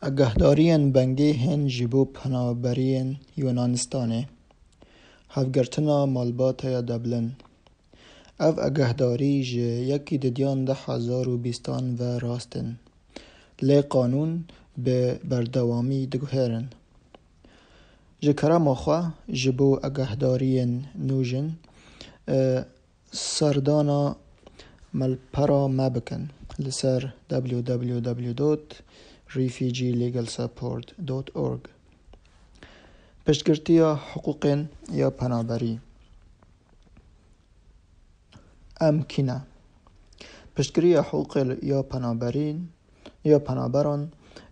اگهداریان بنگی هن جبو پنابریان یونانستانه هفگرتنا مالبات یا دبلن اف اگهداری جه یکی ددیان 10,020 و راستن لی قانون به بردوامی دگوهرن جه کرم خواه جبو اگهداریان نوجن سردانا ملپرا مبکن لسر www.refugeelegalsupport.org پشتگرتی حقوق یا پنابری امکنه پشتگیری حقوق یا پنابران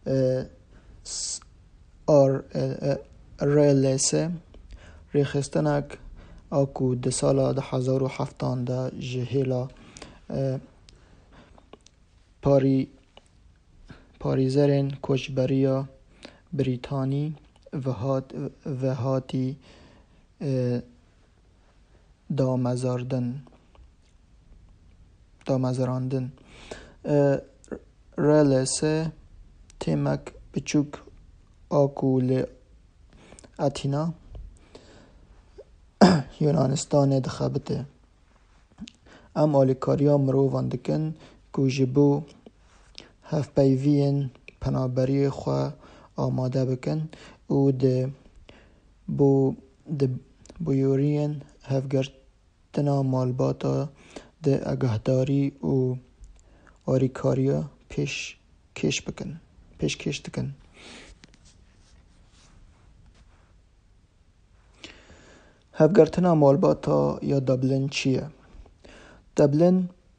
RLS ریخستنک اکو ده سال 2017 جهیلا پاریزرین کشبریا بریتانی و هاتی دامزراندن رلسه تیمک بچوک آکول اتینا یونانستان دخبته ام آلیکاریا مروان دکن که جبو هف پیوین پنابری خواه آماده بکن و ده بویورین هفگرتنا مالباتا ده اگهداری و آریکاریا پیش کش دکن هفگرتنا مالباتا یا دبلن چیه؟ دبلن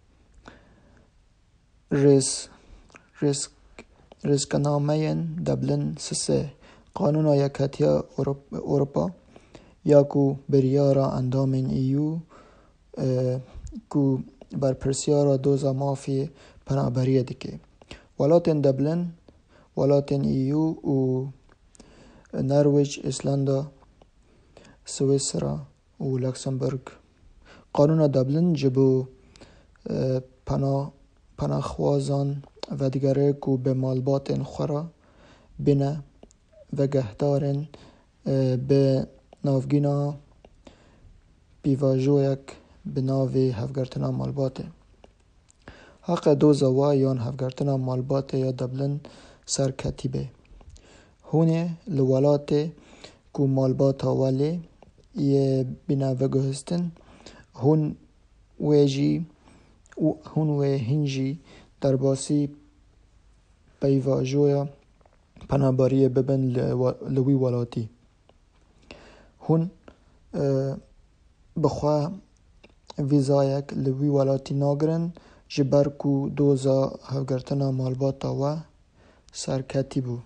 رزقنامه دبلن سسه قانون یکتی اروپا یا کو بریارا اندامین ایو کو بر پرسیارا دوزا مافی پنابریه دکه ولاتن دبلن ولاتن ایو و نرویج ایسلندا سویسرا و لکسمبورگ قانون دبلن جبو پناهخوازان و دیگره کو به مالبات خورا بینه و گهدارن به نافگینا بیواجویک به ناوی هفگرتنا مالباته حق دوزا یان هفگرتنا مالباته یا دبلن سرکتیبه هونه لولاته کو مالباتا ولی یه بینه و گهستن هون و هنجی در باسی پیواجویا پنابریه ببن لوی ولاتی هون بخواه ویزایک لوی ولاتی ناگرن جبر کو دوزا هفگرتنا مالباتا و سرکتی بو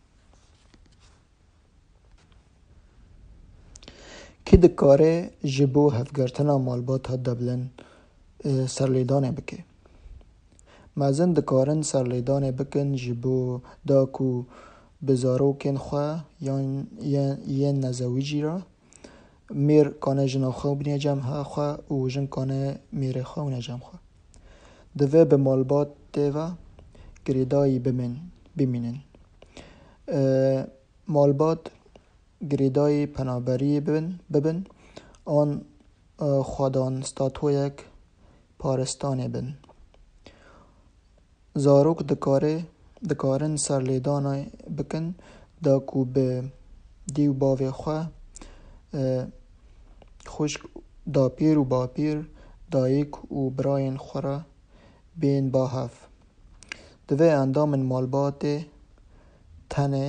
که دکاره جبو هفگرتنا مالباتا دبلن سرلیدانه بکه مازن دکارن سرلیدانه بکن جبو دا کو بزاروکن خواه یان نزویجی را میر کانه جنا خواه بینی جمع خواه و جن کانه میر خواه و نجم خواه دوه به مالبات دیوه گریدایی بمینن مالبات گریدایی پنابری ببن آن خودان ستاتویک پارستانه بن زاروک دکارن سرلیدانه بکن دا کو به دیو باوی خواه خوشک دا پیر و با پیر دایک و براین خورا بین با هف دوه اندام مالبات تنه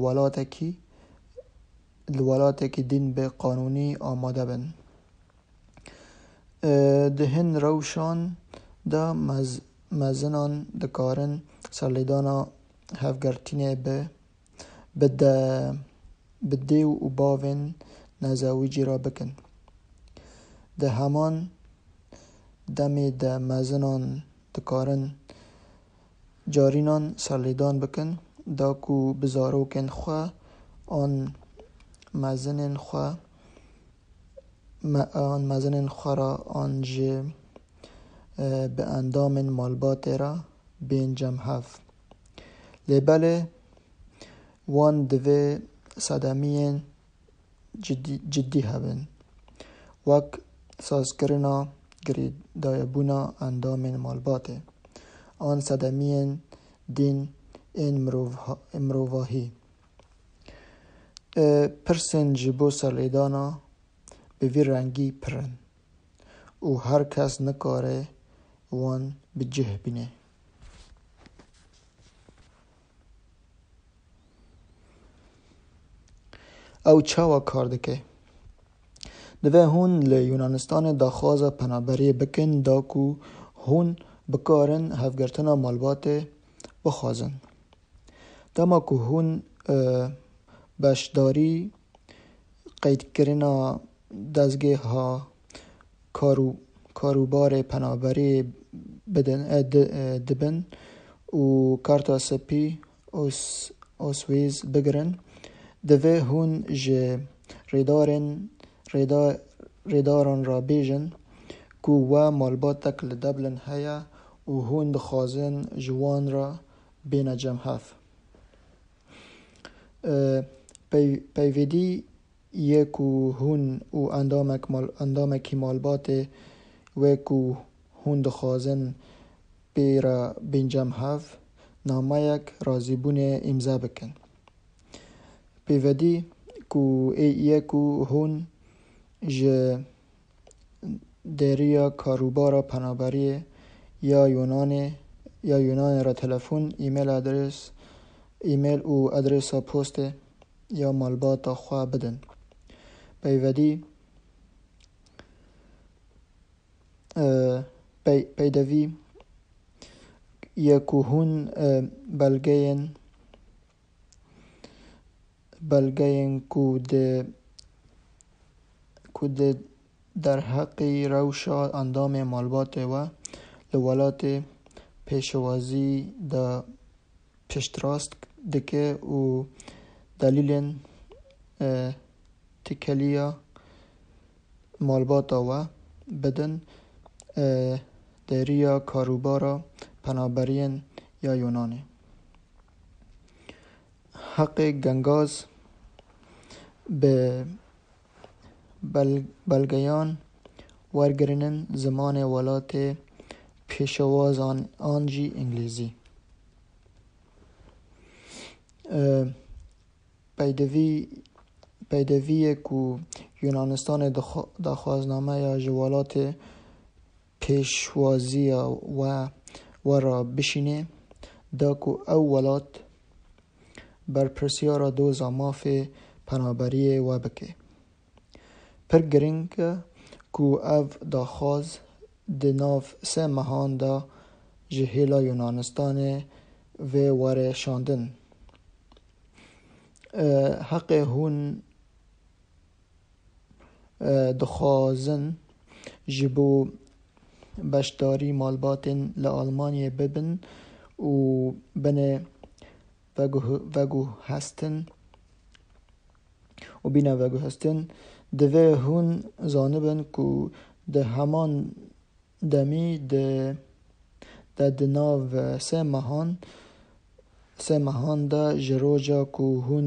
لولاته دین به قانونی آماده بن دهن روشان دا مزنان دکارن سرلیدانا هفگرتینه به دیو و باوین نزاویجی را بکن ده همان دمی ده مزنان دکارن جارینان سرلیدان بکن دا کو بزاروکن خواه آن مزنن خواه را آنجه به اندام مالبات را بین جمع هفت لیبل وان دوی صدمین جدی هبن وک سازکرنا گریدایبونا اندام مالباته آن صدمین دین این مروواهی پرسن جبو سرلیدانا به وی رنگی پرن و هر کس نکاره وان بجه بینه. او چاوا کار دکه دوی هون لیونانستان داخواز پنابری بکن داکو هون بکارن هفگرتنا مالبات بخوازن داما که هون بشداری قید کرنا دزگه ها کاروبار پنابری دبن و کارتا سپی اوسویز بگرن دوی هون جه ریداران را بیجن که و مالباتک لدبلن هیا و هون دخوازن جوان را بین جمهف پیویدی یکو هون و اندامکی مالبات ویکو هون دخوازن بیرا بین جمهف نامه یک رازیبون امضا بکن پیویدی که یکو هون جه دریا کاروبارا پنابری یا یونان را تلفن ایمیل و ادرس پست یا مالبات خواه بدن پیویدی یکو هون بلگین که در حقی روشا اندام مالبات و لولات پیشوازی دا پشتراست دکه و دلیل تکلیا مالبات و بدن دریا کاروبارا پنابرین یا یونانی حق گنگاز به بلگیان ورگرنن زمان ولات پیشواز آنجی انگلیزی پیدوی که یونانستان دخوازنامه یا جوالات پیشوازی و را بشینه دا که اولات بر پرسیارا دو زماف پنابری و بکه پر گرینگ که او داخواز دناف سه مهان دا جهیلا یونانستان و وره شاندن حق هون دخوازن جبو بشداری مالباتن لآلمانیه ببن و بنه وگو هستن دوی هون زانبن که ده همان دمی ده دناو سه مهان ده جروجا که هون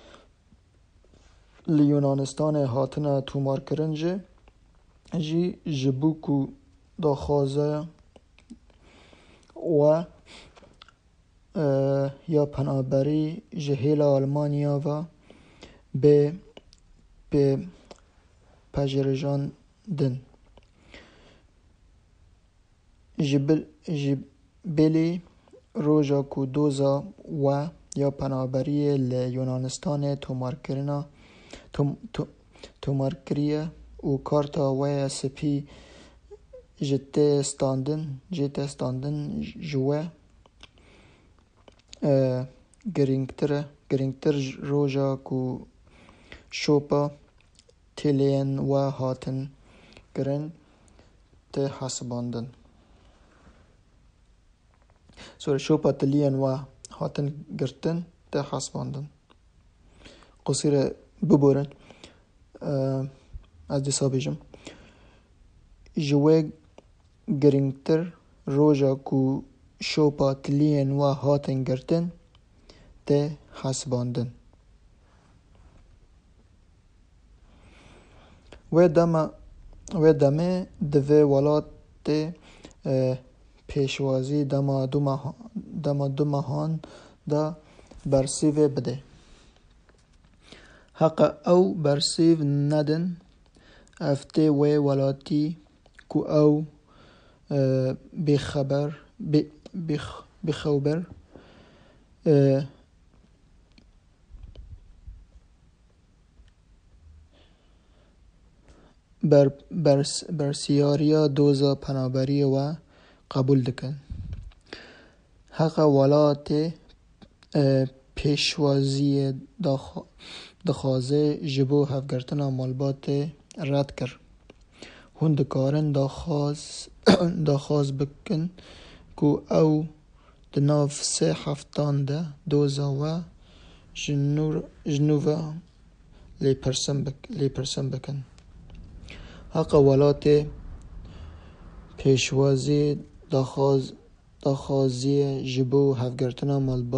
لیونانستان هاتنا تومار کرنجه جبو که داخوازه و یا پنابری جهیل آلمانیا و به پجرجان دن جبلی روژا که دوزا و یا پنابری لیونانستان تومارکریه و کارتا و سپی جته استاندن جوه گرینگتر روژا که شوپا تلین و هاتن گرن ته حسباندن شوپا تلین و هاتن گرتن ته حسباندن قصیر ببورن از دیسا بیجم جوه گرینگتر روژا که شوپا تلین و هاتن گرتن ته حسباندن. و دمه دوی ولات پیشوازی دما دو ماهان دا برسیو بده. حق او برسیو ندن افته و ولاتی کو او بخبر برسیاریا دوزا پنابری و قبول دکن. حق ولات پیشوازی دخوازه جبو هفگرتنا مالبات رد کر. هون دکارن دخواز بکن کو او دناف 3 هفتان ده دوزا و جنوبا لیپرسن بکن. حق ولات پیشوازی دخوازی جبو هفگرتنا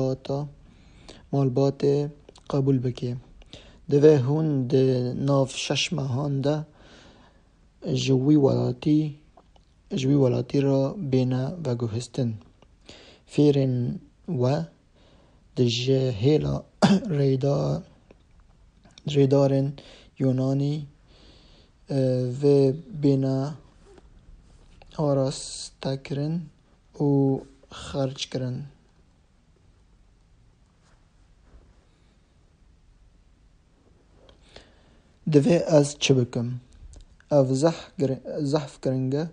مالبات قبول بکی. دوه هون ده ناف 6 ماهان ده جوی ولاتی را بینه و گوهستن. فیرن و ده جهیلا ریدارن یونانی و بینه آراسته کرن و خرج کرن. دوی از چه بکم؟ او زحف کرنگه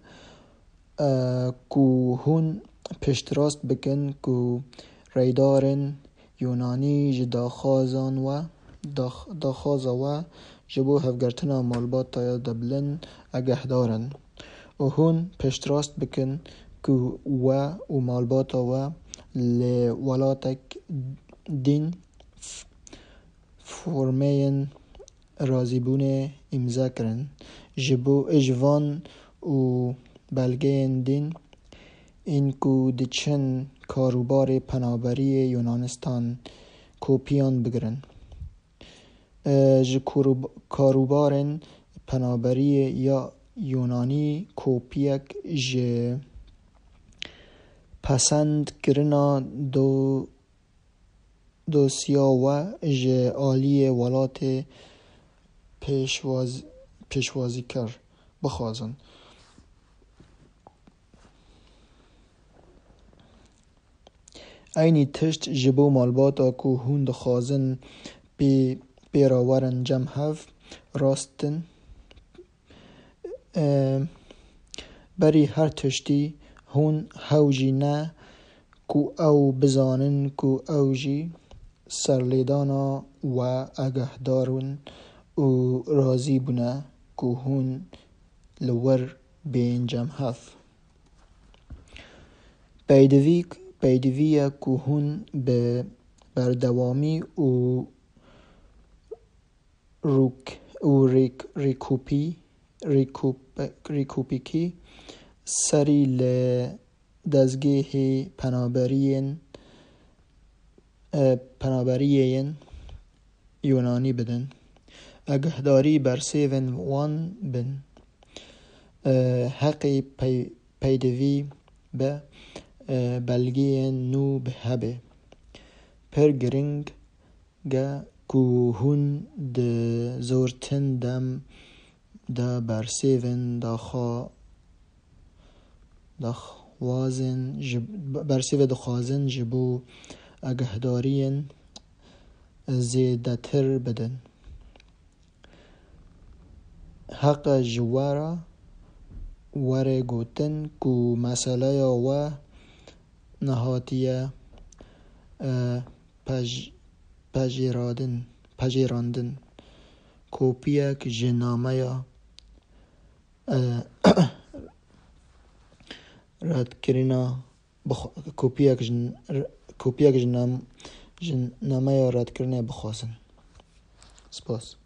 کو هون پشت راست بکن کو ریدارن یونانی جداخازان و داخازا و جبو هفگرتنا مالبات تایا دبلن اگه دارن. و هون پشت راست بکن کو و مالباتا و لولاتک دین فرمین رازیبون امضا کرن. جبو اجوان و بلگه دین این کو دیچن کاروبار پنابری یونانستان کوپیان بگرن. کاروبار پنابری یا یونانی کوپیک پسند کرنا دوسیا و آلی ولات پیشوازی کر بخوازن. اینی تشت جبو مالباتا کو هون دخوازن پیراورن جمع هف راستن. بری هر تشتی هون هوجی نه کو او بزانن کو اوجی سرلیدانا و اگه دارون و رازی بونه کو هون لور بین جمع هف. پیدوی کو هون به بردوامی و ریکوپیکی سری لدزگه پنابریین یونانی بدن. اگهداری برسیون وان بن. حقی پیدوی به بلگی نو به هبه. پر گرنگ گه کو هون ده زورتن دم ده برسیون دخوازن جبو اگهدارین زیده تر بدن. حق جوارا وره گوتن کو مسئله و نهاتیه پجیراندن. کوپیک جنامه یا رد کرینا کوپیک جنامه یا رد کرنه بخواسن. سپاس.